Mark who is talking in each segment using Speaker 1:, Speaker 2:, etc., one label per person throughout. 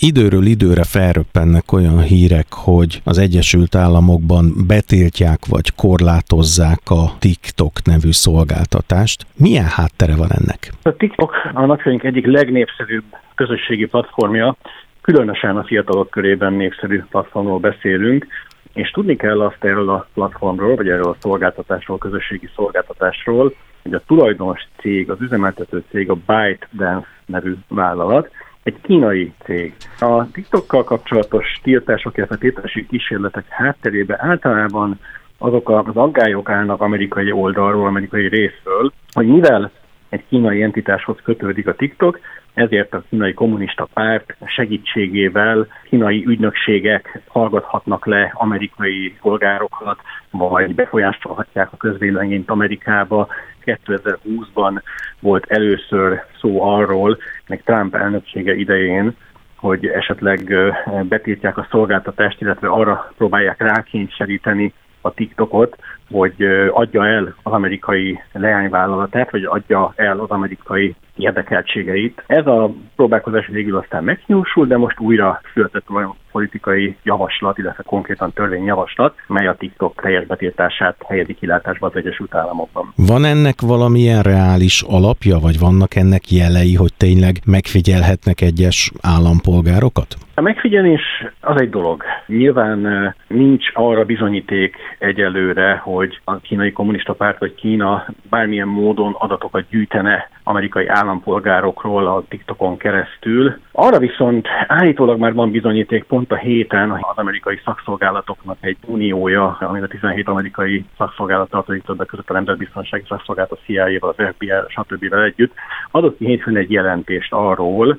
Speaker 1: Időről időre felröppennek olyan hírek, hogy az Egyesült Államokban betiltják vagy korlátozzák a TikTok nevű szolgáltatást. Milyen háttere van ennek?
Speaker 2: A TikTok a napjaink egyik legnépszerűbb közösségi platformja, különösen a fiatalok körében népszerű platformról beszélünk, és tudni kell azt erről a platformról, vagy erről a szolgáltatásról, közösségi szolgáltatásról, hogy a tulajdonos cég, az üzemeltető cég a ByteDance nevű vállalat, egy kínai cég. A TikTokkal kapcsolatos tiltások, illetve tiltási kísérletek hátterében általában azok az aggályok állnak amerikai oldalról, amerikai részről, hogy mivel egy kínai entitáshoz kötődik a TikTok, ezért a kínai kommunista párt segítségével kínai ügynökségek hallgathatnak le amerikai polgárokat, vagy befolyásolhatják a közvéleményt Amerikába. 2020-ban volt először szó arról, még Trump elnöksége idején, hogy esetleg betiltják a szolgáltatást, illetve arra próbálják rákényszeríteni a TikTokot, hogy adja el az amerikai leányvállalatát, vagy adja el az amerikai érdekeltségeit. Ez a próbálkozás végül aztán meghiúsult, de most újra született olyan politikai javaslat, illetve konkrétan törvényjavaslat, mely a TikTok teljes betiltását helyezi kilátásba az Egyesült Államokban.
Speaker 1: Van ennek valamilyen reális alapja, vagy vannak ennek jelei, hogy tényleg megfigyelhetnek egyes állampolgárokat?
Speaker 2: A megfigyelés az egy dolog. Nyilván nincs arra bizonyíték egyelőre, hogy a kínai kommunista párt vagy Kína bármilyen módon adatokat gyűjtene amerikai állampolgárokról a TikTokon keresztül. Arra viszont állítólag már van bizonyíték, pont a héten az amerikai szakszolgálatoknak egy uniója, amit a 17 amerikai szakszolgálat tartozik többek között a Nemzetbiztonsági Szakszolgálat, a CIA-val, az FBI, stb. Együtt, adott ki hétfőn egy jelentést arról,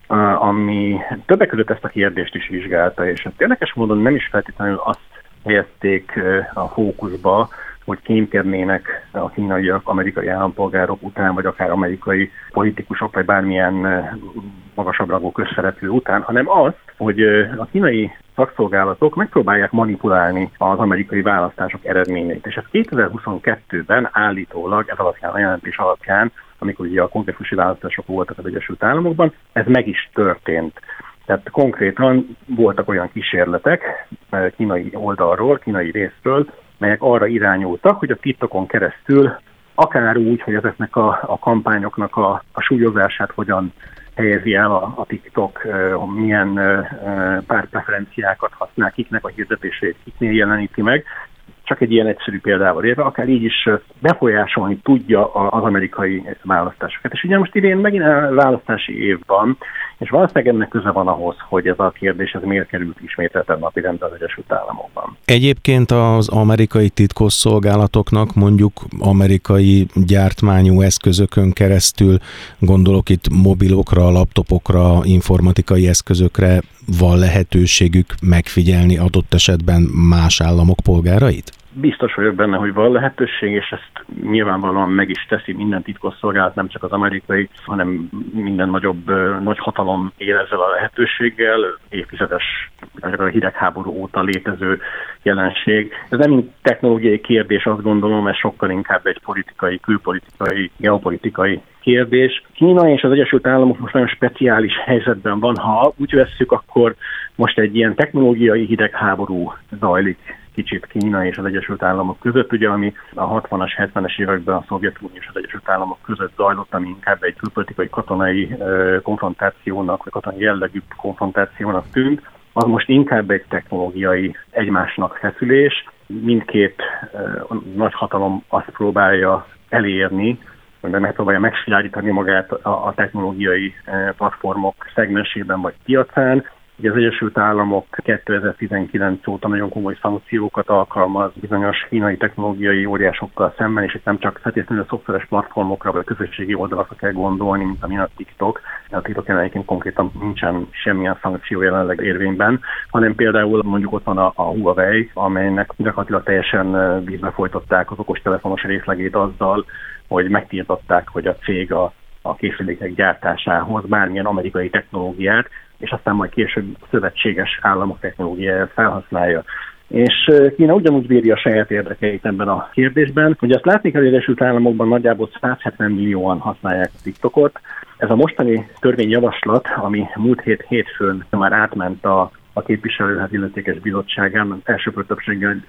Speaker 2: ami többek között ezt a kérdést is vizsgálta, és érdekes módon nem is feltétlenül azt helyezték a fókuszba, hogy kémkednének a kínaiak amerikai állampolgárok után, vagy akár amerikai politikusok, vagy bármilyen magasabb rangú közszereplő után, hanem azt, hogy a kínai szakszolgálatok megpróbálják manipulálni az amerikai választások eredményeit. És ez 2022-ben állítólag, ez alapján a jelentés alapján, amikor ugye a kongresszusi választások voltak az Egyesült Államokban, ez meg is történt. Tehát konkrétan voltak olyan kísérletek kínai oldalról, kínai részről, melyek arra irányultak, hogy a TikTokon keresztül, akár úgy, hogy ezeknek a kampányoknak a súlyozását hogyan helyezi el a TikTok, milyen pártpreferenciákat használ, kiknek a hirdetését, kiknél jeleníti meg, csak egy ilyen egyszerű példával érve, akár így is befolyásolni tudja az amerikai választásokat. És ugye most idén megint a választási év van, és valószínűleg ennek köze van ahhoz, hogy ez a kérdés ez miért került ismételten napirendre az Egyesült Államokban.
Speaker 1: Egyébként az amerikai titkosszolgálatoknak mondjuk amerikai gyártmányú eszközökön keresztül, gondolok itt mobilokra, laptopokra, informatikai eszközökre, van lehetőségük megfigyelni adott esetben más államok polgárait?
Speaker 2: Biztos vagyok benne, hogy van lehetőség, és ezt nyilvánvalóan meg is teszi minden titkosszolgálat, nem csak az amerikai, hanem minden nagy hatalom él ezzel a lehetőséggel, évtizedes, a hidegháború óta létező jelenség. Ez nem technológiai kérdés, azt gondolom, ez sokkal inkább egy politikai, külpolitikai, geopolitikai kérdés. Kína és az Egyesült Államok most nagyon speciális helyzetben van, ha úgy vesszük, akkor most egy ilyen technológiai hidegháború zajlik kicsit Kína és az Egyesült Államok között, ugye, ami a 60-as, 70-es években a Szovjetunió és az Egyesült Államok között zajlott, ami inkább egy külpolitikai katonai konfrontációnak, vagy katonai jellegű konfrontációnak tűnt, az most inkább egy technológiai egymásnak feszülés. Mindkét nagyhatalom azt próbálja elérni, hogy megpróbálja megszilárdítani magát a technológiai platformok szegmensében vagy piacán. Ugye az Egyesült Államok 2019 óta nagyon komoly szankciókat alkalmaz bizonyos kínai technológiai óriásokkal szemben, és itt nem csak feltétlenül a szoftveres platformokra vagy a közösségi oldalakra kell gondolni, mint amilyen a TikTok. A TikTok jelenleg konkrétan nincsen semmilyen szankció jelenleg érvényben, hanem például mondjuk ott van a Huawei, amelynek gyakorlatilag teljesen vízbe folytották az okostelefonos részlegét azzal, hogy megtiltották, hogy a cég a készülékek gyártásához bármilyen amerikai technológiát, és aztán majd később szövetséges államok technológiáját felhasználja. És Kína ugyanúgy védi a saját érdekeit ebben a kérdésben. Ugye azt látni kell, hogy az Egyesült Államokban nagyjából 170 millióan használják a TikTokot. Ez a mostani törvényjavaslat, ami múlt hétfőn már átment a képviselőház illetékes bizottságán, elsőprő többséggel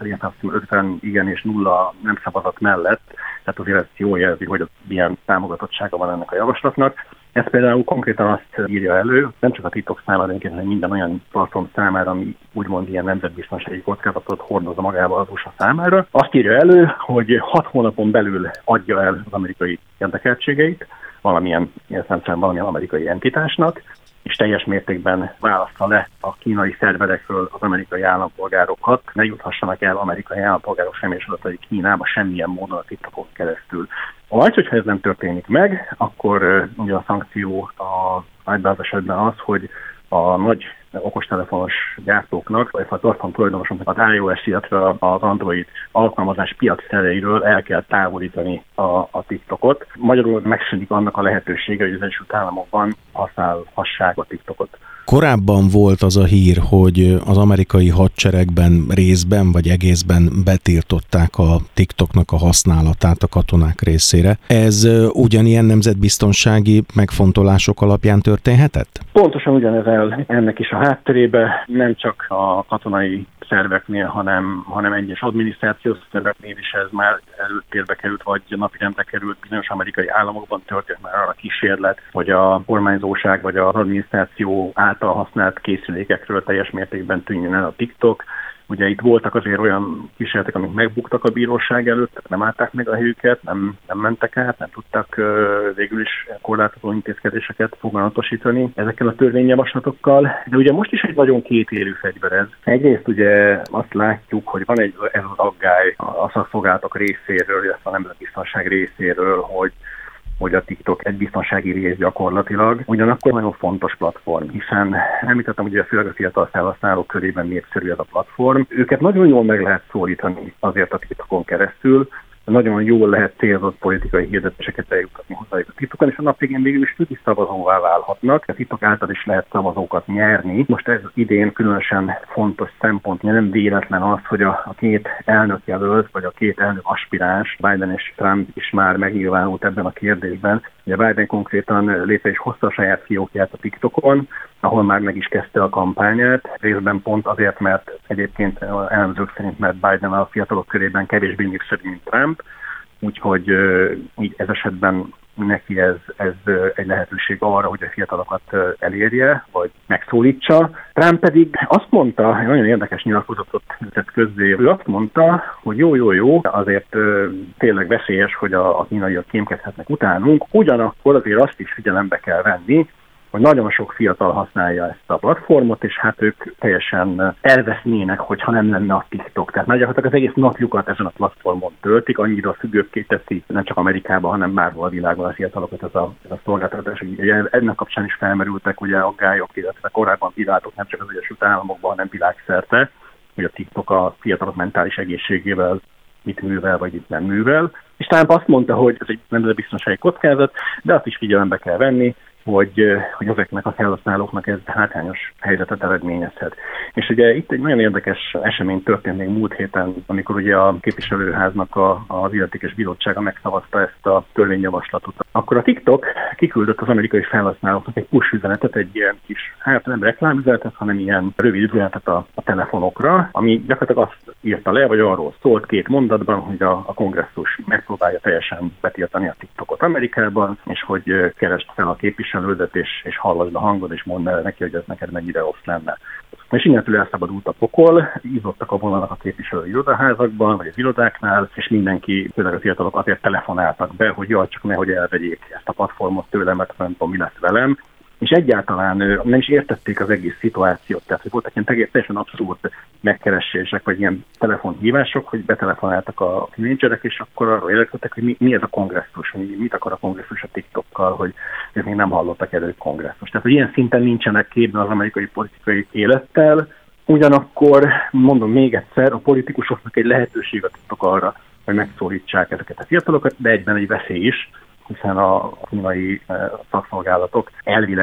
Speaker 2: 50 igen és 0 nem szavazat mellett, tehát azért ez jól jelzi, hogy milyen támogatottsága van ennek a javaslatnak. Ez például konkrétan azt írja elő, nem csak a TikTok számára, hanem minden olyan platform számára, ami úgymond ilyen nemzetbiztonsági kockázatot hordozza magába az USA számára. Azt írja elő, hogy 6 hónapon belül adja el az amerikai érdekeltségeit valamilyen amerikai entitásnak, és teljes mértékben válassza le a kínai szerverekről az amerikai állampolgárokat, ne juthassanak el amerikai állampolgárok személyes adatai Kínába semmilyen módon a TikTokon keresztül. Vagy, hogyha ez nem történik meg, akkor ugye a szankció ebben az esetben az, hogy a nagy okostelefonos gyártóknak, vagy a platform tulajdonosoknak az iOS, illetve az Android alkalmazás piacszereiről el kell távolítani a TikTokot. Magyarul megszűnik annak a lehetősége, hogy az Egyesült Államokban használhassák a TikTokot.
Speaker 1: Korábban volt az a hír, hogy az amerikai hadseregben részben vagy egészben betiltották a TikToknak a használatát a katonák részére. Ez ugyanilyen nemzetbiztonsági megfontolások alapján történhetett?
Speaker 2: Pontosan ugyanez ennek is a hátterébe, nem csak a katonai szerveknél, hanem egyes adminisztrációs szerveknél is ez már előtérbe került, vagy napirendre került. Bizonyos amerikai államokban történt már arra kísérlet, hogy a kormányzóság vagy az adminisztráció által használt készülékekről teljes mértékben tűnjön el a TikTok. Ugye itt voltak azért olyan kísérletek, amik megbuktak a bíróság előtt, nem állták meg a helyüket, nem mentek át, nem tudtak végül is korlátozó intézkedéseket foganatosítani ezekkel a törvényjavaslatokkal. De ugye most is egy nagyon kétélű fegyver ez. Egyrészt ugye azt látjuk, hogy van ez az aggály a szakszolgálatok részéről, illetve a nemzetbiztonság részéről, hogy a TikTok egy biztonsági rész gyakorlatilag. Ugyanakkor nagyon fontos platform, hiszen említettem, hogy főleg a fiatal felhasználók körében népszerű ez a platform. Őket nagyon jól meg lehet szólítani azért a TikTokon keresztül, nagyon jól lehet célzott politikai hirdetéseket eljutatni hozzájuk a TikTokon, és a nap végén végül is ők is szavazóvá válhatnak. A TikTok által is lehet szavazókat nyerni. Most ez idén különösen fontos szempont, nem véletlen az, hogy a két elnökjelölt, vagy a két elnök aspiráns, Biden és Trump is már megnyilvánult ebben a kérdésben. Ugye Biden konkrétan létre is hozta a saját fiókját a TikTokon, ahol már meg is kezdte a kampányát, részben pont azért, mert egyébként elemzők szerint, mert Biden a fiatalok körében kevésbé népszerű, mint Trump, úgyhogy így ez esetben neki ez egy lehetőség arra, hogy a fiatalokat elérje, vagy megszólítsa. Trump pedig azt mondta, egy nagyon érdekes nyilatkozatot tett közzé, ő azt mondta, hogy jó, azért tényleg veszélyes, hogy a kínaiak kémkedhetnek utánunk, ugyanakkor azért azt is figyelembe kell venni, hogy nagyon sok fiatal használja ezt a platformot, és hát ők teljesen elvesznének, hogyha nem lenne a TikTok. Tehát gyakorlatilag az egész napjukat ezen a platformon töltik, annyira függőkké teszi nem csak Amerikában, hanem bárhol a világon a fiatalokat ez a szolgáltatás. Ennek kapcsán is felmerültek ugye aggályok, illetve korábban világok nem csak az Egyesült Államokban, hanem világszerte, hogy a TikTok a fiatalok mentális egészségével mit művel, vagy itt nem művel. És Trump azt mondta, hogy ez egy nemzetbiztonsági kockázat, de azt is figyelembe kell venni, hogy ezeknek a felhasználóknak ez hátrányos helyzetet eredményezhet. És ugye itt egy nagyon érdekes esemény történt még múlt héten, amikor ugye a képviselőháznak az illetékes bizottsága megszavazta ezt a törvényjavaslatot. Akkor a TikTok kiküldött az amerikai felhasználóknak egy push üzenetet, egy ilyen kis, hát nem reklámüzenetet, hanem ilyen rövid üzenetet a telefonokra, ami gyakorlatilag azt írta le, vagy arról szólt 2 mondatban, hogy a kongresszus megpróbálja teljesen betiltani a TikTokot Amerikában, és hogy keresd fel a képviselődet, és hallasd a hangod, és mondd el neki, hogy ez neked mennyire rossz lenne. És innentől elszabadult a pokol, ízottak a vonalak a képviselői irodaházakban, vagy az irodáknál, és mindenki, főleg a fiatalok azért telefonáltak be, hogy jaj, csak nehogy elvegyék ezt a platformot tőlem, mert nem tudom, mi lesz velem. És egyáltalán nem is értették az egész szituációt, tehát hogy voltak ilyen teljesen abszurd megkeresések, vagy ilyen telefonhívások, hogy betelefonáltak a tínédzserek, és akkor arról érdeklődtek, hogy mi ez a kongresszus, mit akar a kongresszus a TikTokkal, hogy ők még nem hallottak elő kongresszus. Tehát, hogy ilyen szinten nincsenek képben az amerikai politikai élettel, ugyanakkor, mondom még egyszer, a politikusoknak egy lehetőség a TikTok arra, hogy megszólítsák ezeket a fiatalokat, de egyben egy veszély is, hiszen a kínai szakszolgálatok elvileg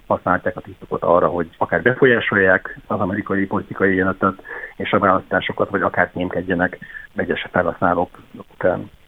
Speaker 2: használják a TikTokot arra, hogy akár befolyásolják az amerikai politikai életet és a választásokat, vagy akár kémkedjenek egyes felhasználók után.